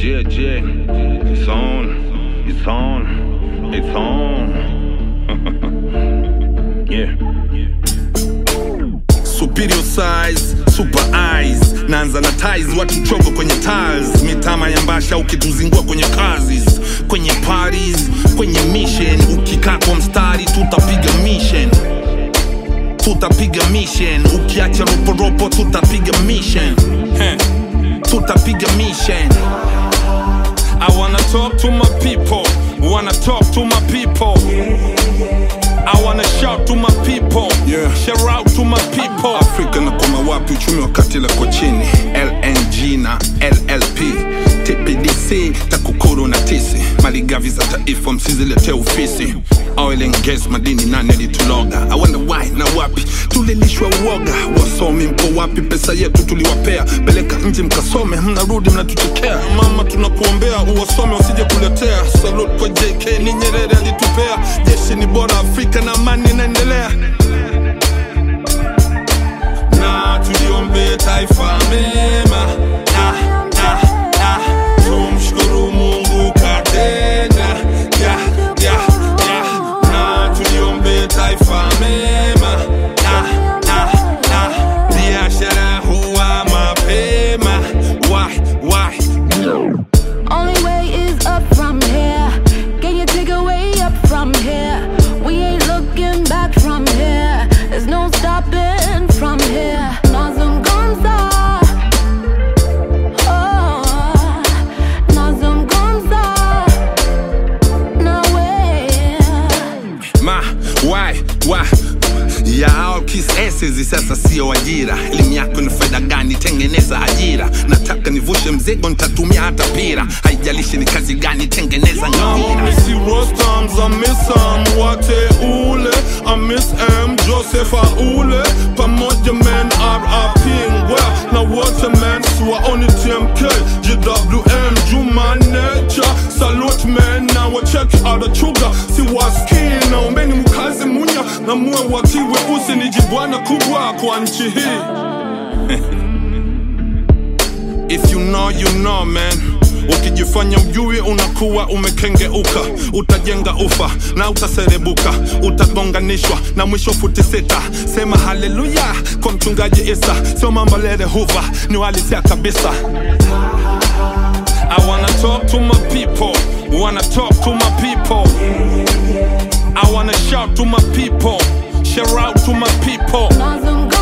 Yeah, it's on, it's on, it's on. Yeah. Superior size, super eyes. Naanza na ties, watu chogo kwenye tiles. Mitama ya mbasha ukituzingua kwenye kazis. Kwenye parties, kwenye mission. Ukikaa kwa mstari, tutapiga mission. Tutapiga mission. Ukiacha ropo, tutapiga mission. Tutapiga mission. I wanna talk to my people. Wanna talk to my people. I wanna shout to my people. Shout out to my people. Afrika na koma wapi uchumi wakati la kwa chini. LNG na LLP TPDC takukuru na tisi. Maligavi za taifa msizilete ofisi. Oil and gas madini nane lituloga. I wonder why na wapi tulilishwa uoga. Wasomi mpo wapi pesa yetu tuliwapea. Beleka nje mkasome mnarudi mnatutekea. Mama tunakuombea uwasome wasije kuletea. Salute kwa JK ni Nyerere alitupea. Jeshi ni bora Afrika na amani inaendelea. Na tuliombe taifa mema. Tumshukuru Mungu katenda. Na tuliombe taifa mema. Biashara huwa mapema. Why? Only way is up from here. Can you take a way up from here? We ain't looking back from here. There's no stopping from here. Nazungumza. Oh, nazungumza. No way. Why? Ya all kiss asses sasa sio ajira. Elimu yako ni faida gani? Tengeneza ajira. Nataka nivushe mzigo nitatumia hata pira. Haijalishi ni kazi gani, tengeneza ngamira. I see Rostams, I miss Wate ule. I miss Joseph Aule. Pamoja man RIP Ngwea. Na Waterman suwa oni TMK. GWM Juma Nature. Salute man na wa check out the chuga. Si waski na ombeni mukazi munya. Na muwe wakiwe usi ni jibwana kubwa kwa nchi hii. If you know man. Ukijifanya ujui unakuwa umekengeuka. Utajenga ufa na utaserebuka. Utagonganishwa na mwisho futi sita. Sema haleluya kwa mchungaji Isa. Sio mambo lele huva ni walisia kabisa. I wanna talk to my people. Wanna talk to my people. I wanna shout to my people. Shout out to my people.